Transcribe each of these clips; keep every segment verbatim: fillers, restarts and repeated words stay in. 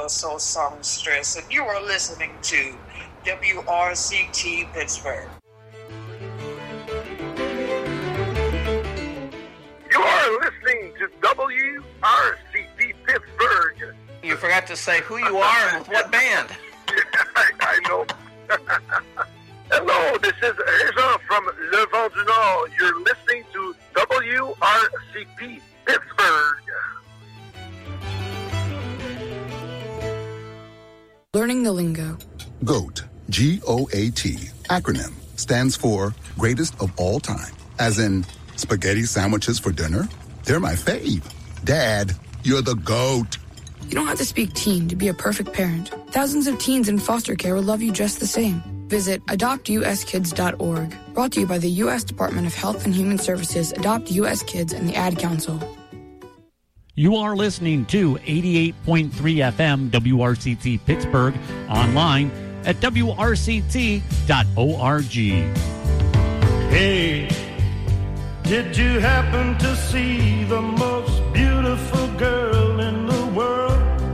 Soul Songstress, and you are listening to W R C T Pittsburgh. You are listening to W R C T Pittsburgh. You forgot to say who you are and with what band. I, I know. Hello, this is Régent from Le Vent du Nord. You're listening to W R C P Pittsburgh. Learning the lingo. GOAT, G O A T, acronym, stands for Greatest of All Time. As in, spaghetti sandwiches for dinner? They're my fave. Dad, you're the GOAT. You don't have to speak teen to be a perfect parent. Thousands of teens in foster care will love you just the same. Visit adopt u s kids dot org. Brought to you by the U S Department of Health and Human Services, Adopt U S Kids, and the Ad Council. You are listening to eighty-eight point three F M W R C T Pittsburgh, online at W R C T dot org. Hey, did you happen to see the most beautiful girl in the world?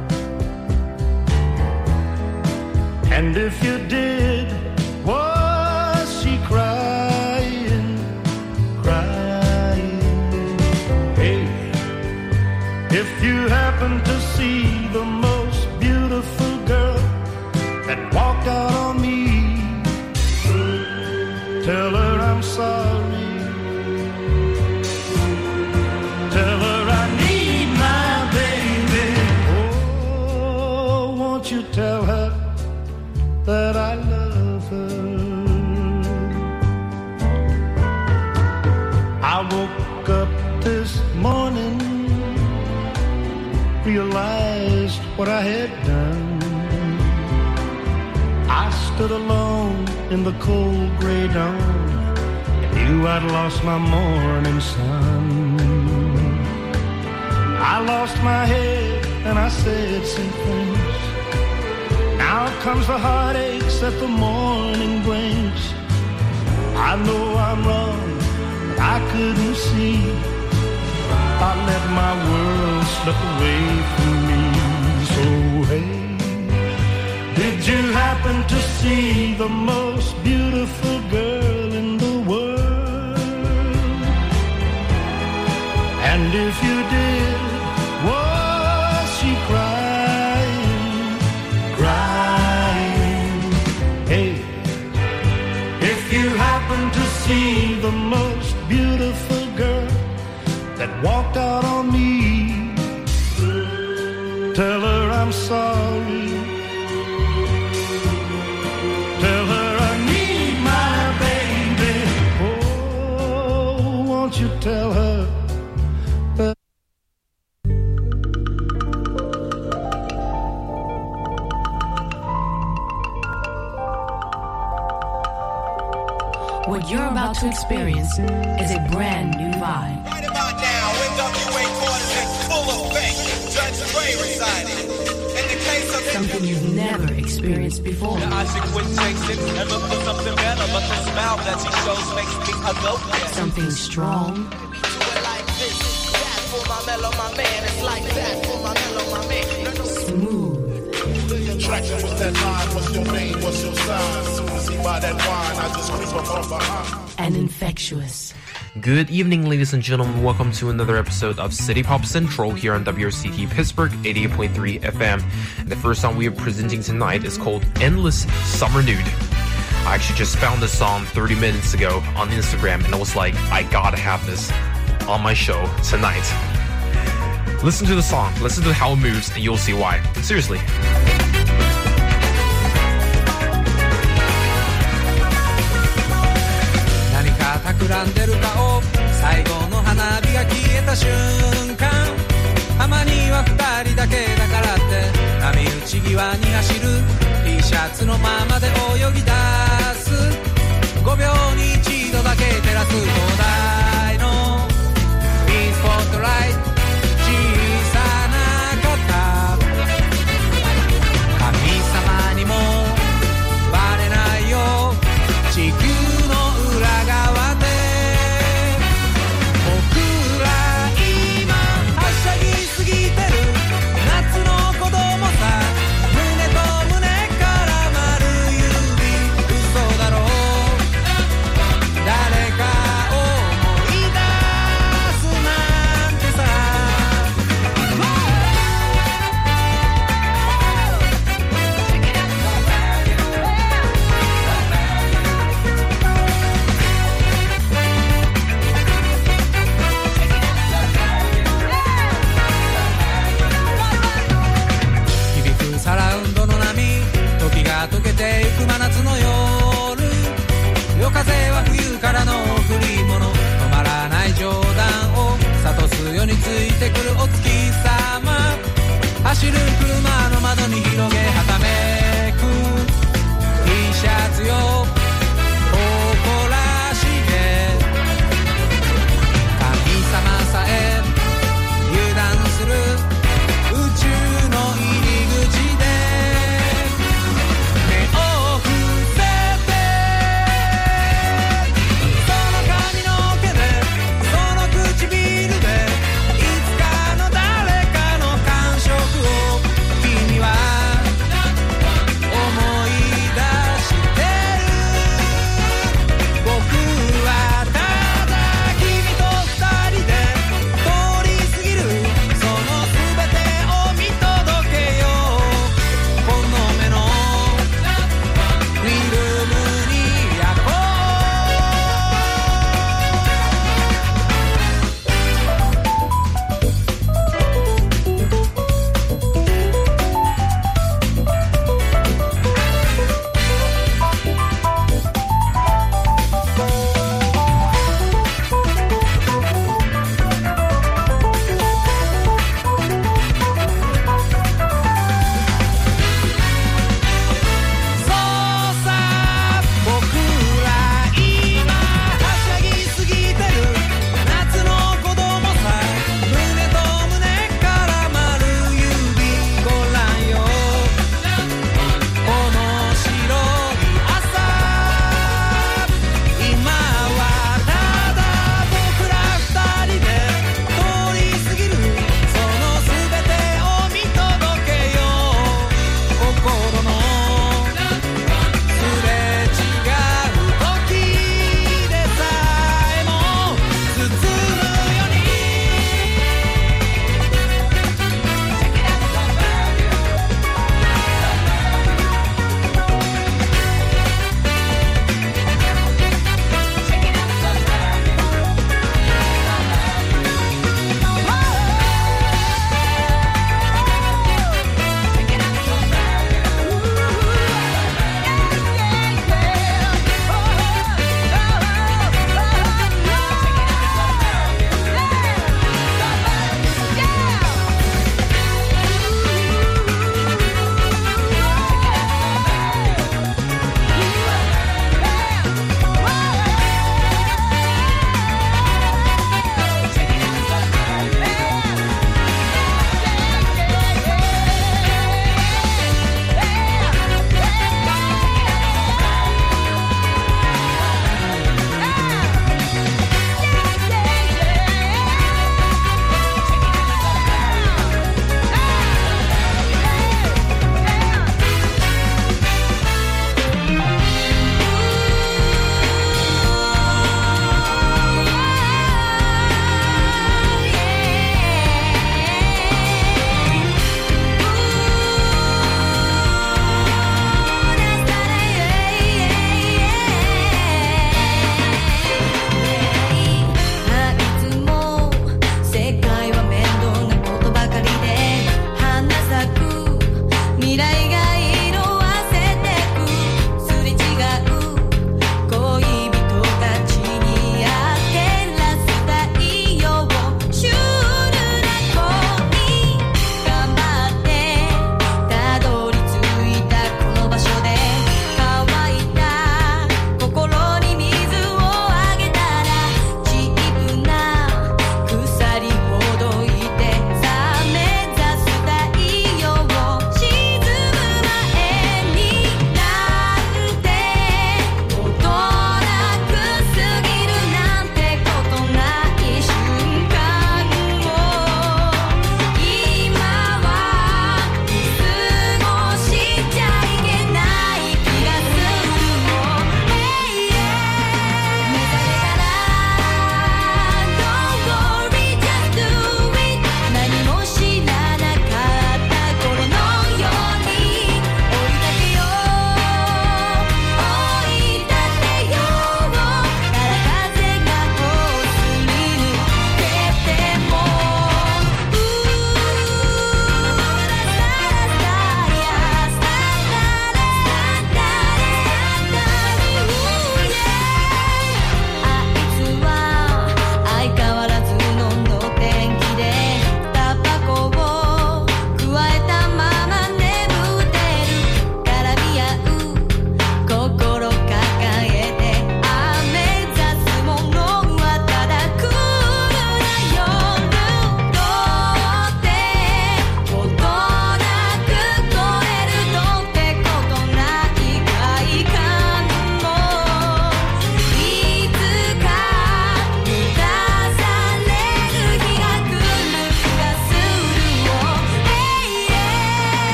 And if you did, was she crying, crying? Hey, if you happen to see the most beautiful girl that walked out on me, tell her I'm sorry. Tell her I need my baby. Oh, won't you tell her that I love her? I woke up this morning, realized what I had done. I stood alone in the cold gray dawn and knew I'd lost my morning sun. I lost my head and I said some things. Now comes the heartaches that the morning brings. I know I'm wrong, but I couldn't see. I let my world slip away from me. So hey, did you happen to see the most beautiful girl in the world? And if you did, was she crying, crying? Hey, if you happen to see the most beautiful girl that walked out on me, tell her I'm sorry. Tell her I need my baby. Oh, won't you tell her that? What you're about to experience is a brand new vibe. Right about now, N W A quarters in full effect. Judge Ray residing. In the case of something you've never experienced before. I should quit chasing and look for something better, but the smile that she shows makes me a go-getter. Something strong. Do it like this. That for my mellow, my man. It's like that for my mellow, my man. Smooth. The attraction was that line. What's your name? What's your sign? Soon as he buy that wine, I just creep up from behind. And infectious. Good evening, ladies and gentlemen. Welcome to another episode of City Pop Central here on W R C T Pittsburgh eighty-eight point three F M. And the first song we are presenting tonight is called Endless Summer Nude. I actually just found this song thirty minutes ago on Instagram, and I was like, I gotta have this on my show tonight. Listen to the song, listen to how it moves, and you'll see why. Seriously. 企んでる顔最後の花火が消えた瞬間浜には二人だけだからって波打ち際に走る T シャツのままで泳ぎ出すごびょうに一度だけ照らす灯台のピンスポットライト小さな肩神様にもバレないよ地球の裏側で僕ら今はしゃぎすぎてる夏の子供さいてくるお月様走る車の窓に広げはためく T シャツよ誇らしげ神様さえ油断する宇宙の入り口で目を伏せてその髪の毛でその唇でいつかの誰かの感触を君は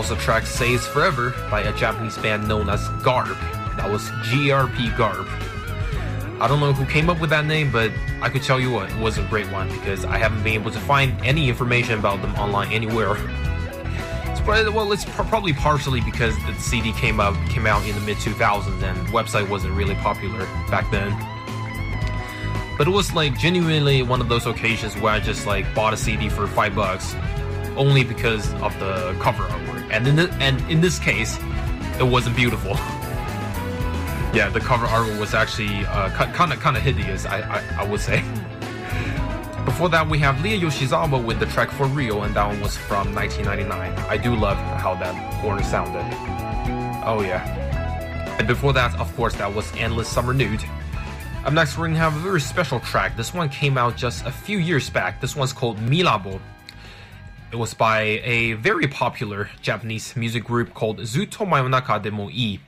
also the track Says Forever by a Japanese band known as Garb. That was G R P Garb. I don't know who came up with that name, but I could tell you what, it was a great one because I haven't been able to find any information about them online anywhere. It's probably, well, it's probably partially because the C D came out came out in the mid two thousands and the website wasn't really popular back then. But it was like genuinely one of those occasions where I just like bought a C D for five bucks, only because of the cover artwork. And in the, and in this case, it wasn't beautiful. Yeah, the cover artwork was actually uh, kind of kind of hideous, I, I I would say. Before that, we have Lia Yoshizawa with the track For Real, and that one was from nineteen ninety-nine. I do love how that horn sounded. Oh yeah. And before that, of course, that was Endless Summer Nude. Up next, we're gonna have a very special track. This one came out just a few years back. This one's called Milabo. It was by a very popular Japanese music group called Zutto Mayonaka de Mo Ii.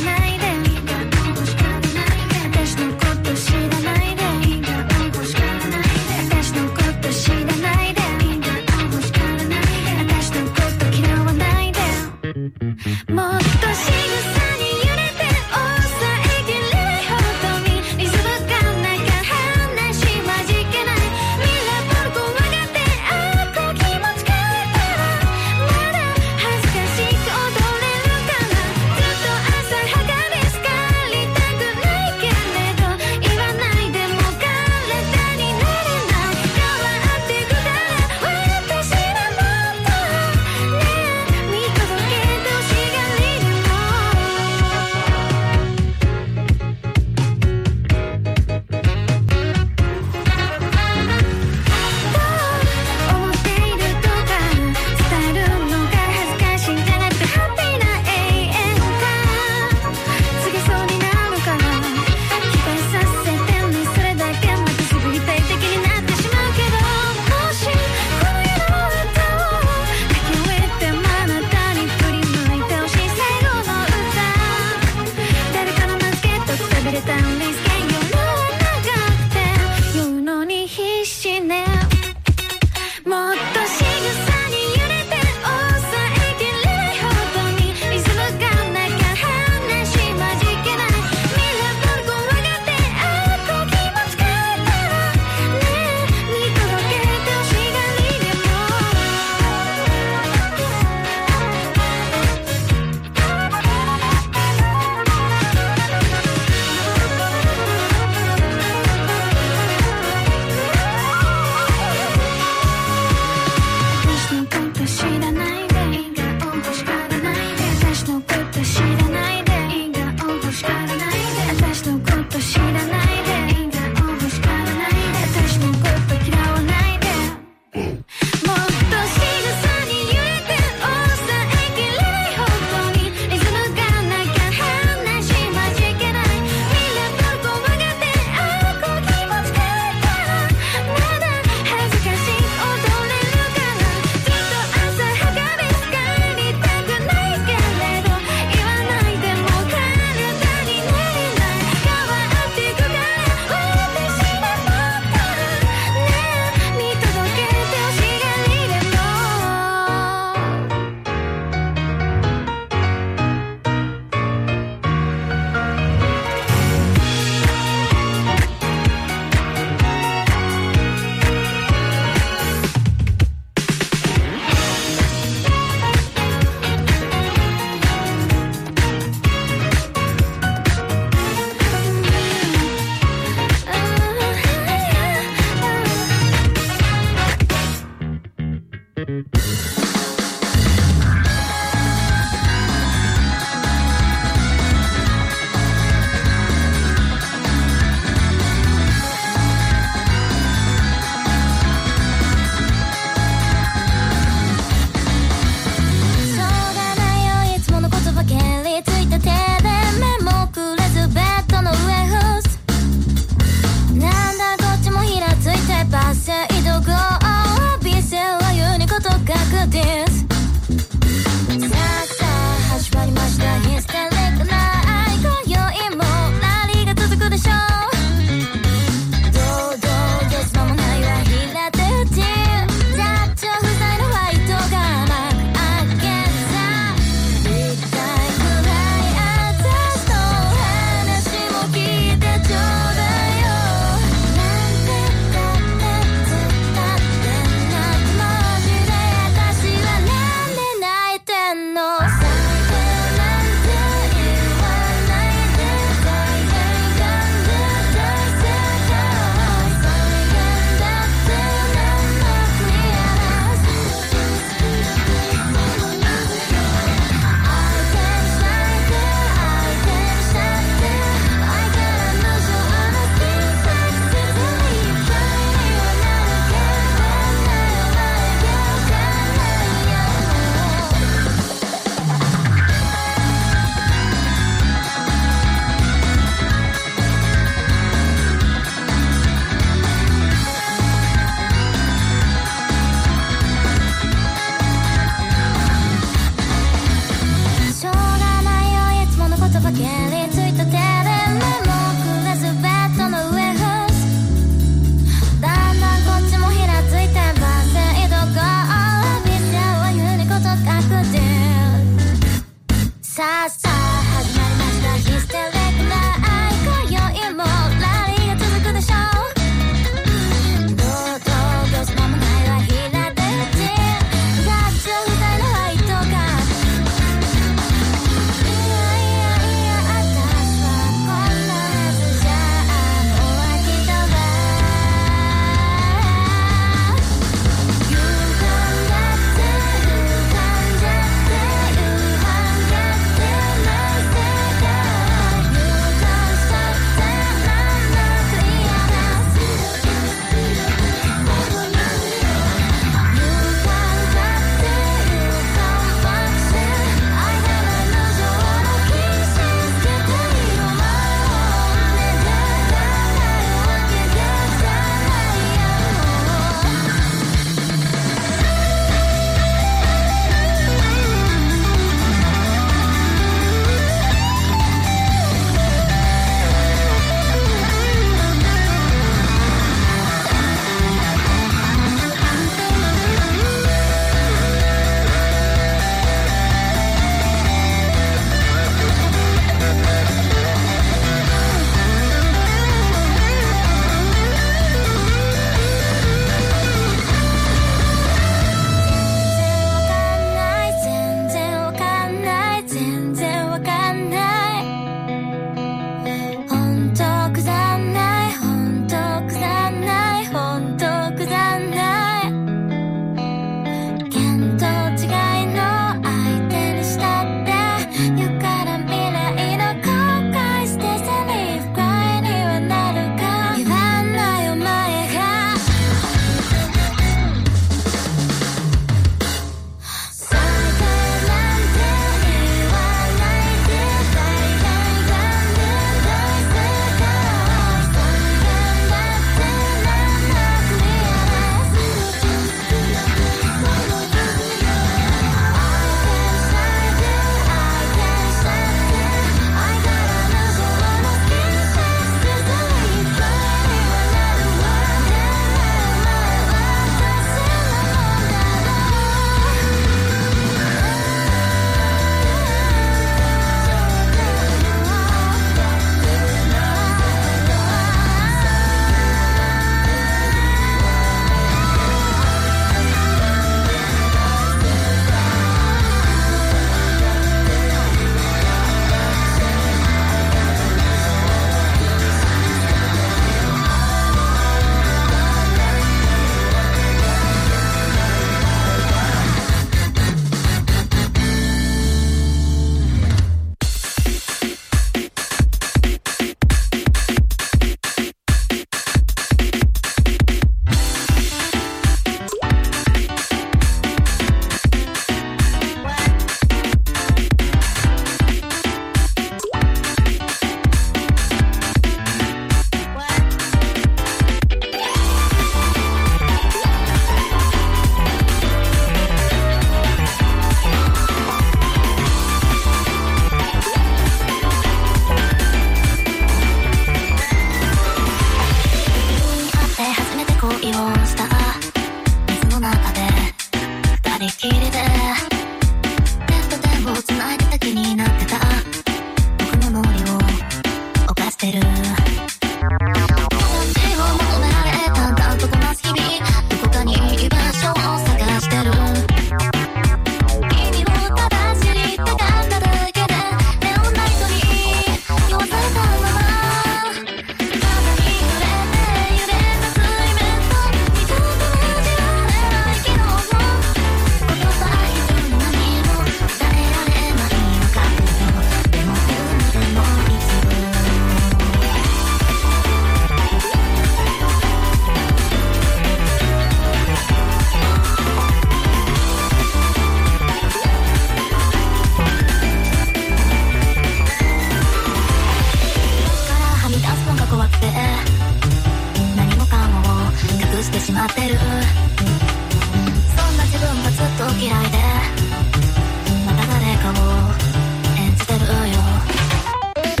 「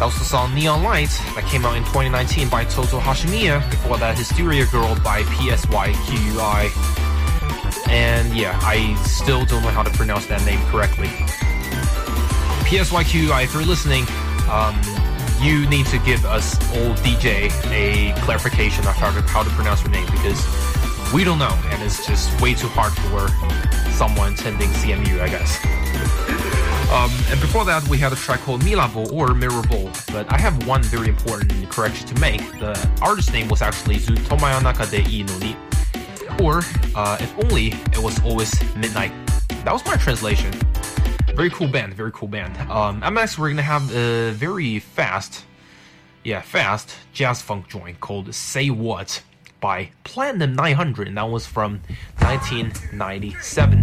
was the song Neon Lights that came out in twenty nineteen by Toto Hashimiya. Before that, Hysteria Girl by P S Y Q U I. And yeah, I still don't know how to pronounce that name correctly. P S Y Q U I, if you're listening, um, you need to give us old D J a clarification of how to, how to pronounce your name, because we don't know, and it's just way too hard for someone attending C M U, I guess. Um, and before that, we had a track called Milavo or Mirable, but I have one very important correction to make. The artist's name was actually Zu Tomaya Naka de I no Ni, or uh, if only it was always midnight. That was my translation. Very cool band, very cool band. Um, up next, we're gonna have a very fast, yeah, fast jazz funk joint called Say What by Platinum nine hundred, and that was from nineteen ninety-seven.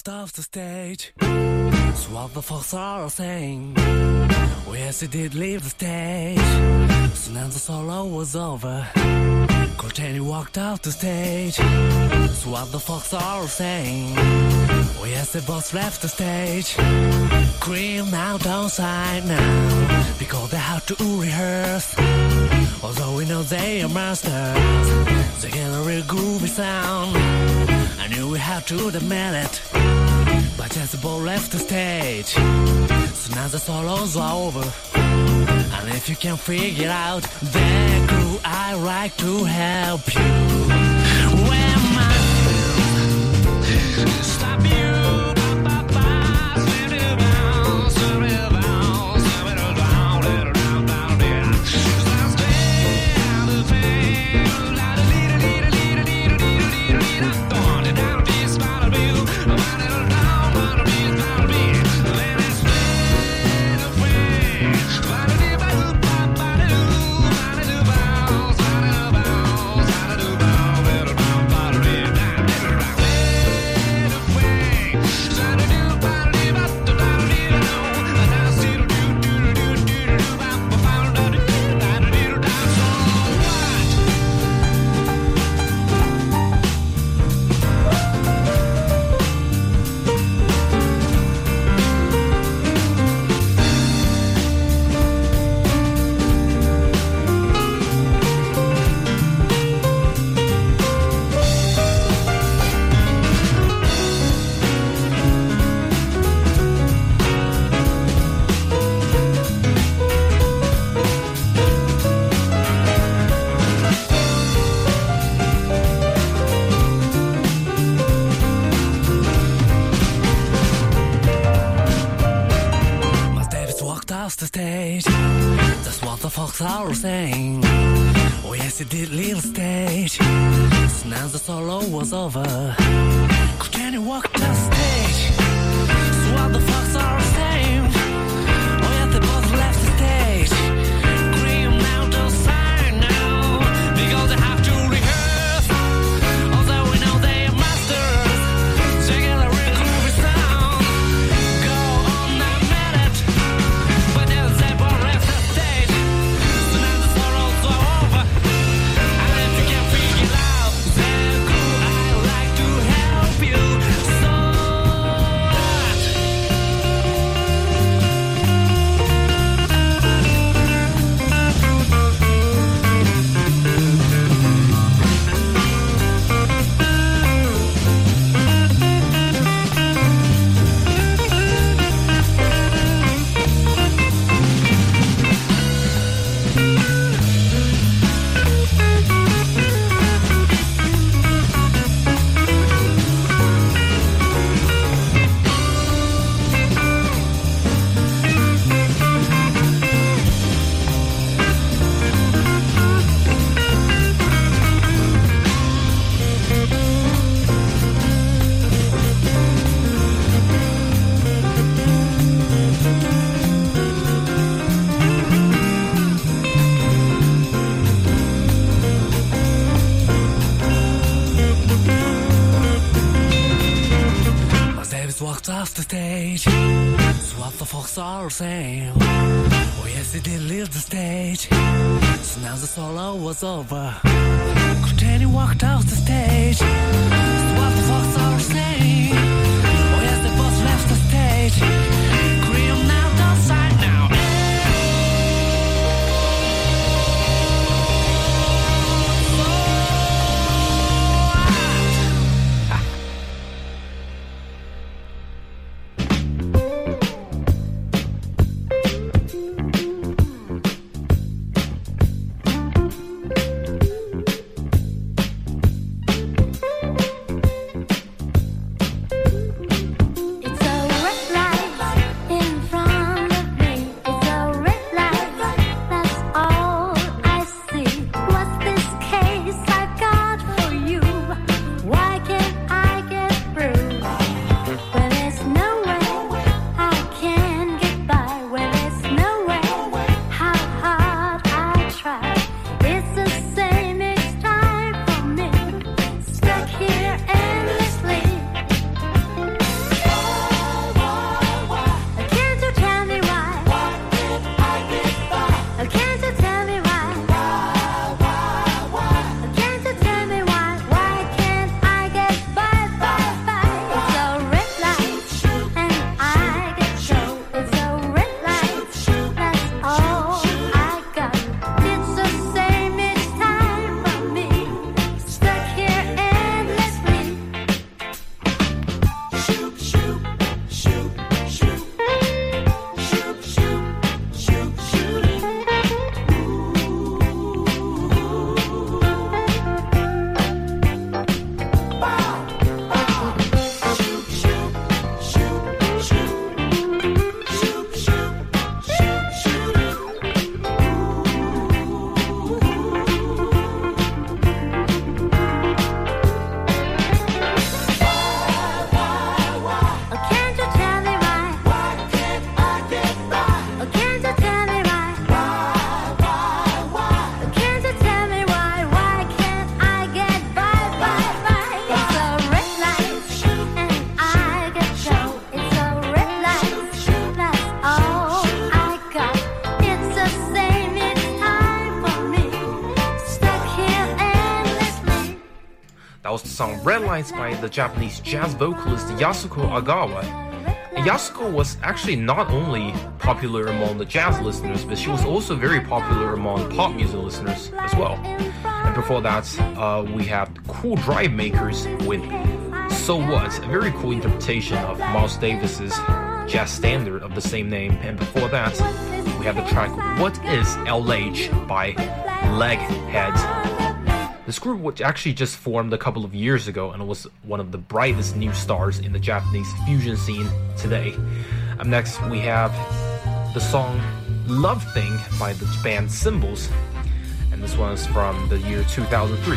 walked off the stage. So what the folks are saying? Oh yes, he did leave the stage. So now the solo was over. Coltrane walked off the stage. So what the folks are saying? Oh yes, they both left the stage. Cream now don't sign now, because they have to rehearse. Although we know they are masters, they get a real groovy sound. I knew we had to admit it, but just the ball left the stage. So now the solos are over, and if you can figure out the crew, I like to help you. When my stop you. The stage, that's what the folks are saying. Oh yes, he did leave the stage. So now the solo was over. Coltrane walked the stage. So what the folks are saying. Oh yes, they both left the stage. Cream now don't sign now, because they have to rehearse. Although we know they are masters, they get a real groovy sound. Go on that minute. Off the stage, so what the folks are saying. Oh yes, he did leave the stage. So now the solo was over. Coltrane walked off the stage. So what the folks are saying. Oh yes, they both left the stage. Cream now don't sign now. It's a rough life. was the song Red Lights by the Japanese jazz vocalist Yasuko Agawa. And Yasuko was actually not only popular among the jazz listeners, but she was also very popular among pop music listeners as well. And before that, uh, we have Cool Drive Makers with So What, a very cool interpretation of Miles Davis's jazz standard of the same name. And before that, we have the track What Is L H by Leghead. This group was actually just formed a couple of years ago and was one of the brightest new stars in the Japanese fusion scene today. Up next, we have the song Love Thing by the band Symbols, and this one is from the year two thousand three.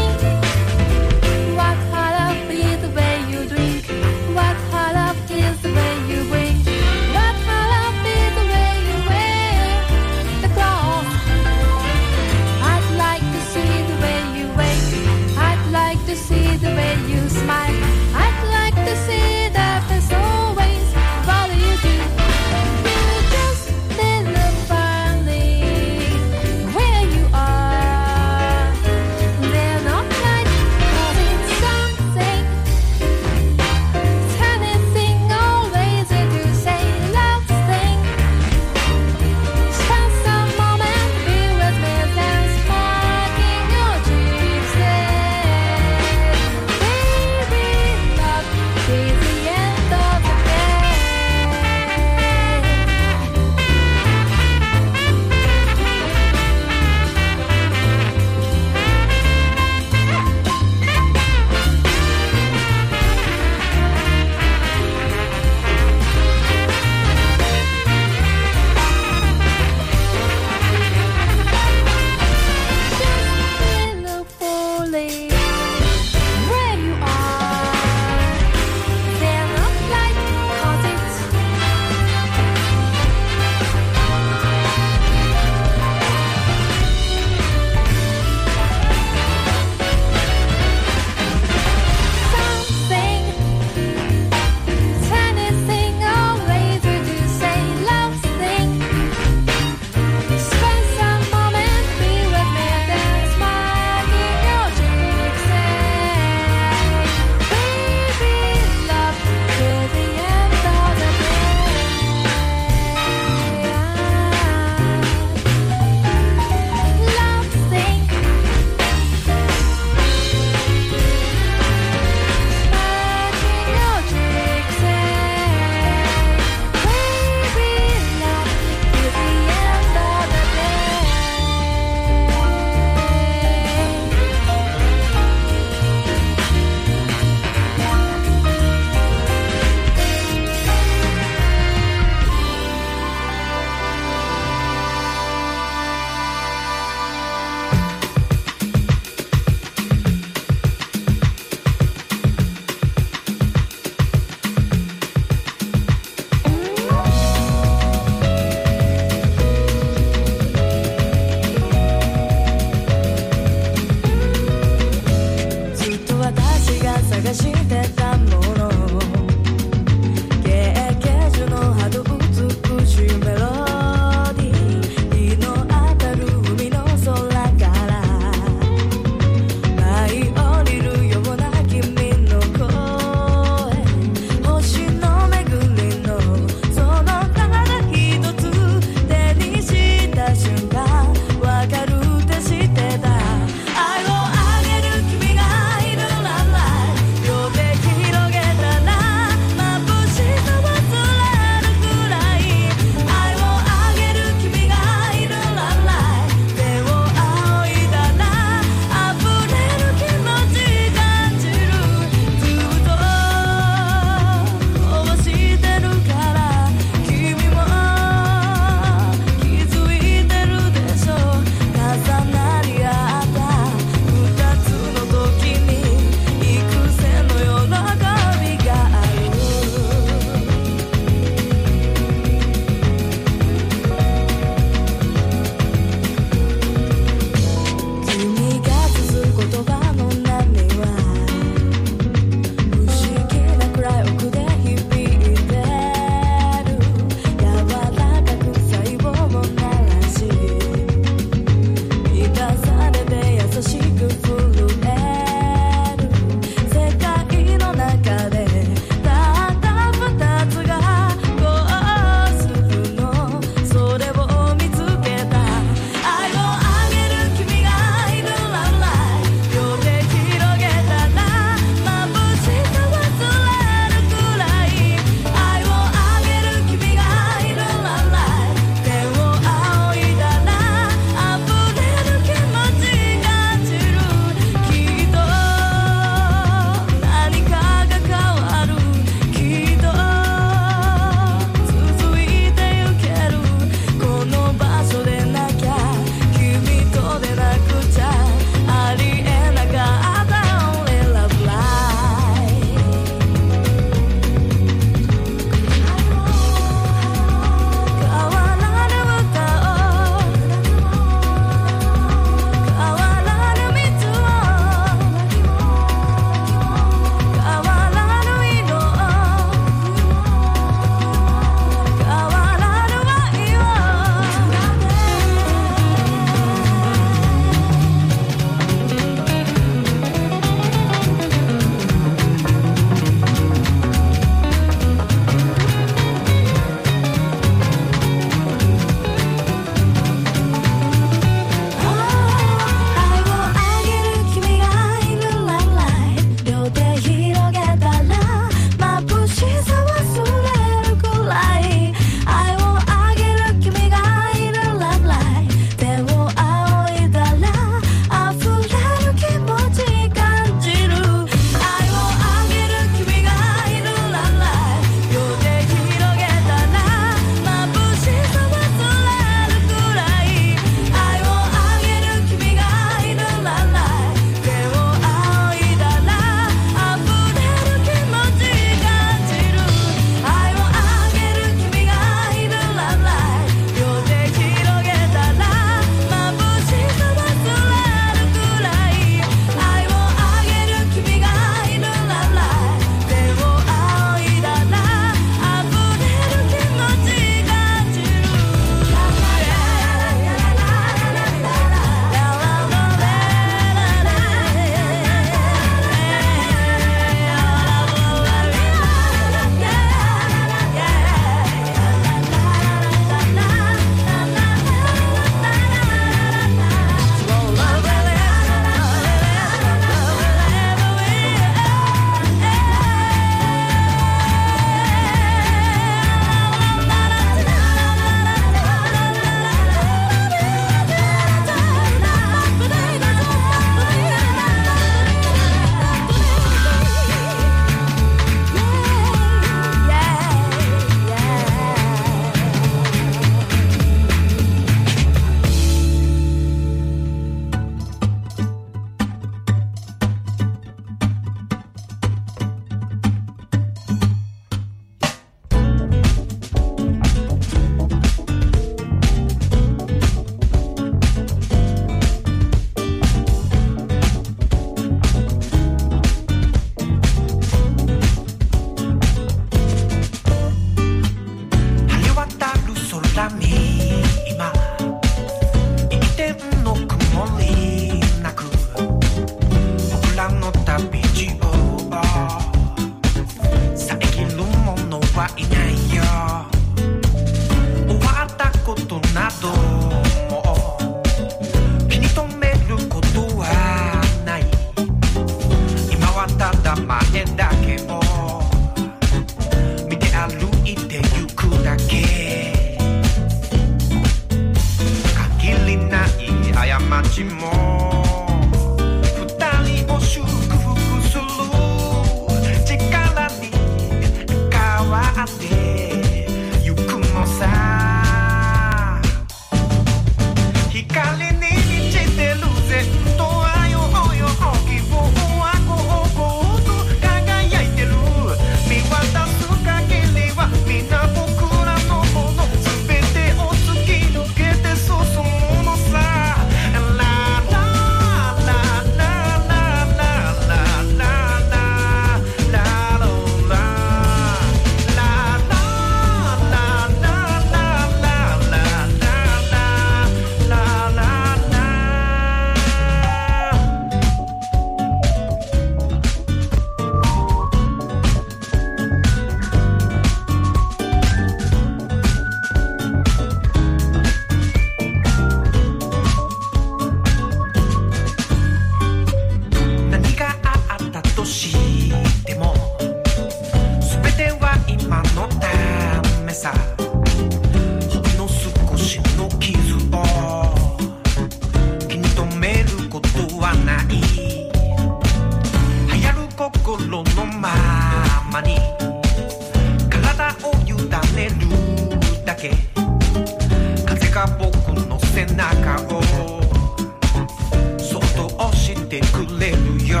まに体を委ねるだけ風が僕の背中をそっと押してくれるよ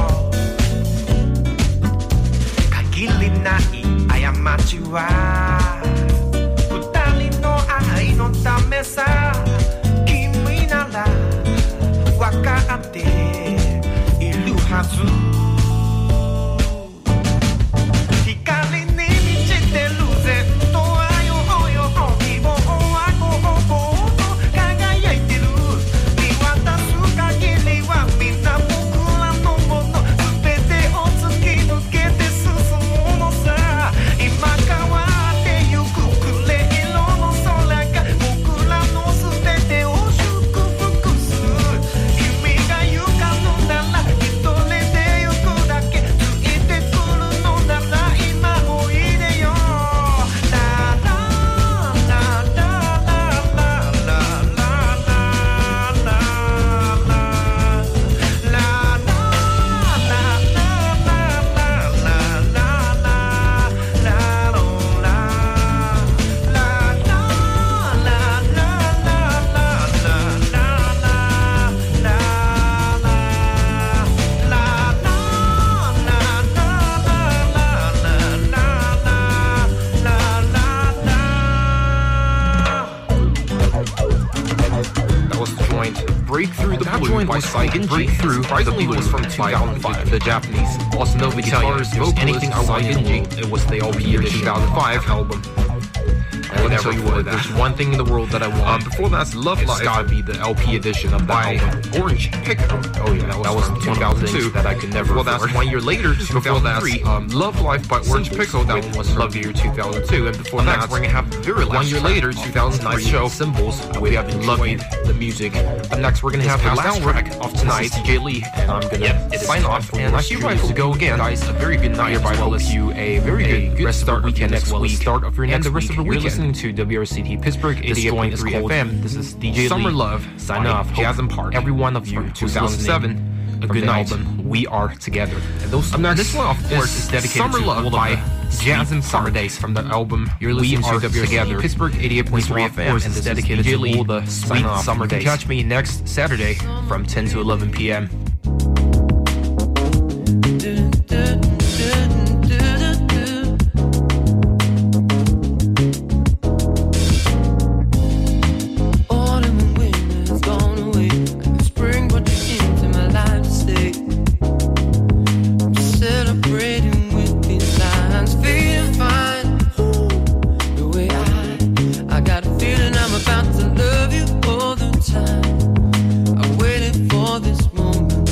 限りない過ちは二人の愛のためさ君なら分かっているはず光に満ちてるぜとはよよ希望はこうと輝いてる見渡す限りはみんな僕らのもの全てを突き抜けて進むのさ今変わってゆくグレー色の空が僕らの全てを祝福する君が行かぬなら一人で行くだけついてくるのなら今おいでよララララララララ That was the joint Breakthrough the Blue by Saigon G. Breakthrough surprisingly was from two thousand five. The Japanese Bossa guitarist, vocalist anything I Saigon G. It was the L P edition two thousand five album. And let me tell you what, there's one thing in the world that I want. Um, before that's Love Life. It's gotta be the L P edition of that album. Orange Picker. Oh yeah, that was, that was two thousand two. That I could never. Well, that's one year later. Before that's um, Love Life by Orange Picker. That one was Love Year two thousand two. And before that, we're gonna have very last one year later, two thousand three. Show Symbols. We have been loving the music. Up next, we're gonna have the last track of tonight. D J Lee, and I'm gonna yep, sign off. And I see you guys to go again, guys. A very good night. Hereby hope you a very good, good rest of the weekend next week. Start of your next week. And the rest of the weekend. You're listening to W R C T Pittsburgh eighty-eight point three F M. This is D J Summer Lee. Love. Sign off. Jazz and Park. Every one of you. two thousand seven. A good night. Album, We Are Together. And those, next, this one, of course, is dedicated Summer to Love by Jazz and Summer Days from the album You're listening We Are to W R C T Together. Pittsburgh eighty-eight point three F M. And this is dedicated to all the sweet summer days. Catch me next Saturday from ten to eleven p m About to love you all the time. I waited for this moment.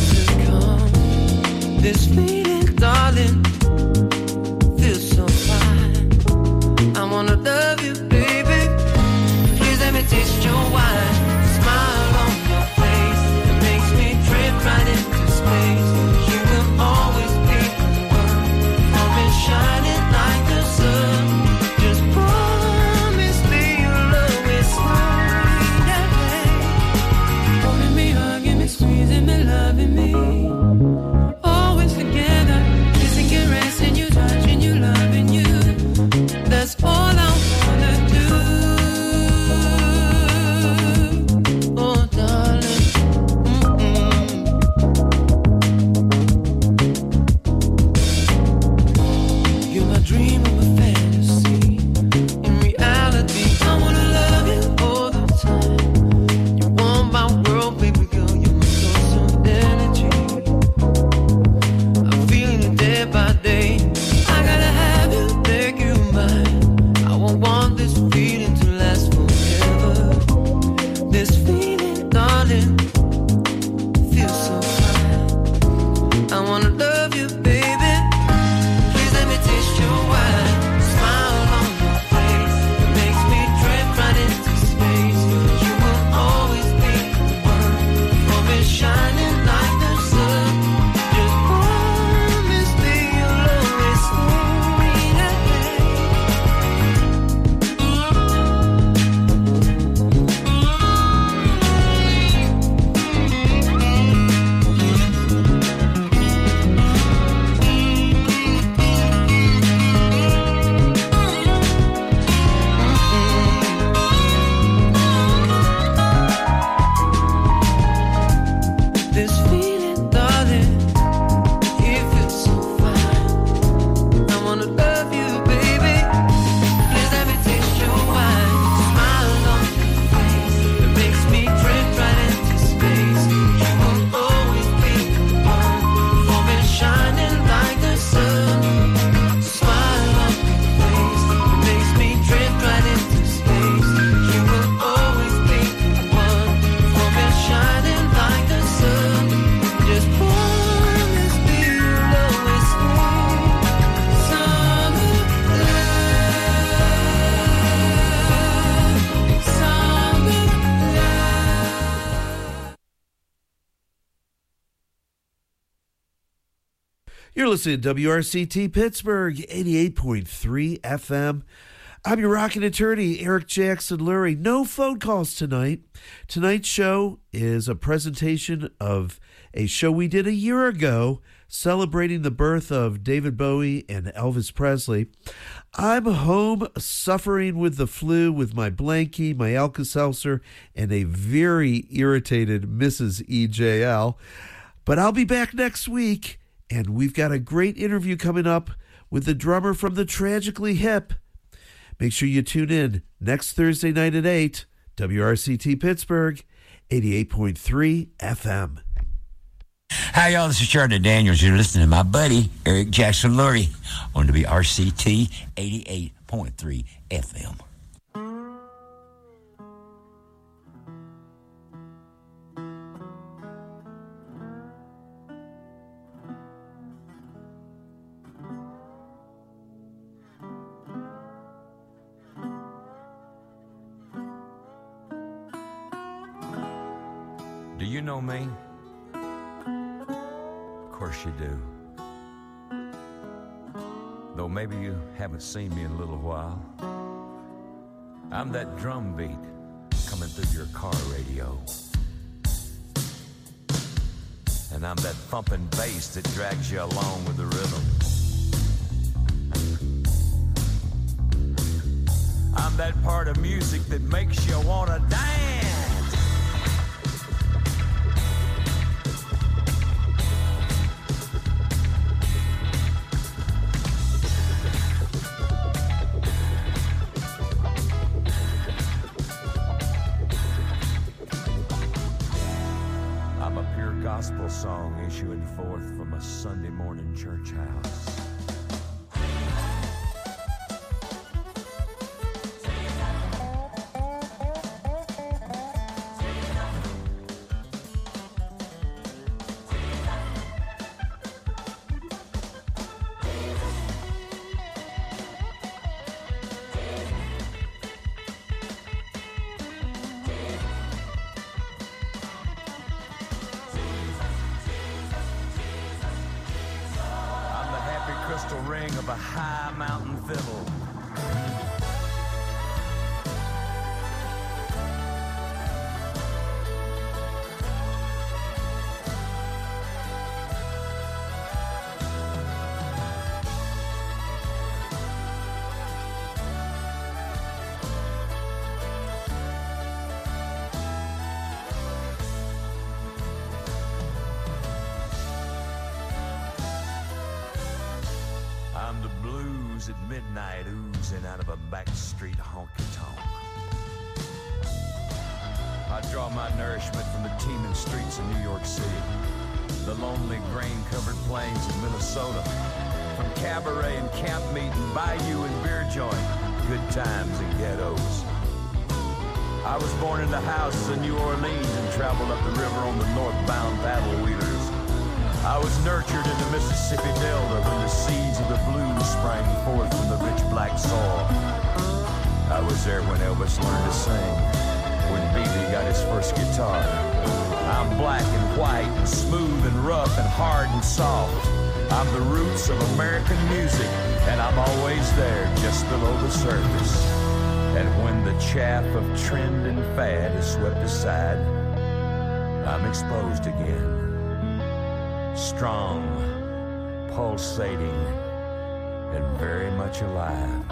listening to W R C T Pittsburgh, eighty-eight point three F M. I'm your rockin' attorney, Eric Jackson Lurie. No phone calls tonight. Tonight's show is a presentation of a show we did a year ago celebrating the birth of David Bowie and Elvis Presley. I'm home suffering with the flu with my blankie, my Alka-Seltzer, and a very irritated Missus E J L. But I'll be back next week, and we've got a great interview coming up with the drummer from the Tragically Hip. Make sure you tune in next Thursday night at eight, W R C T Pittsburgh, eighty-eight point three F M. Hi, y'all. This is Charlie Daniels. You're listening to my buddy, Eric Jackson Lurie, on W R C T eighty-eight point three F M. Do you know me? Of course you do. Though maybe you haven't seen me in a little while. I'm that drum beat coming through your car radio. And I'm that thumping bass that drags you along with the rhythm. I'm that part of music that makes you want to dance. Gospel song issuing forth from a Sunday morning church house. Ring of a high mountain fiddle. I'm the blues at midnight oozing out of a backstreet honky-tonk. I draw my nourishment from the teeming streets of New York City, the lonely grain-covered plains of Minnesota, from cabaret and camp meeting, bayou and beer joint, good times and ghettos. I was born in the houses of New Orleans and traveled up the river on the northbound paddle wheelers. I was nurtured in the Mississippi Delta when the seeds of the blues sprang forth from the rich black soil. I was there when Elvis learned to sing, when B B got his first guitar. I'm black and white and smooth and rough and hard and soft. I'm the roots of American music, and I'm always there just below the surface. And when the chaff of trend and fad is swept aside, I'm exposed again. Strong, pulsating, and very much alive.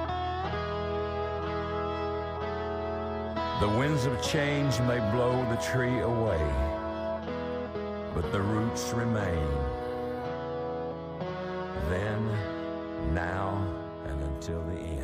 The winds of change may blow the tree away, but the roots remain. Then, now, and until the end.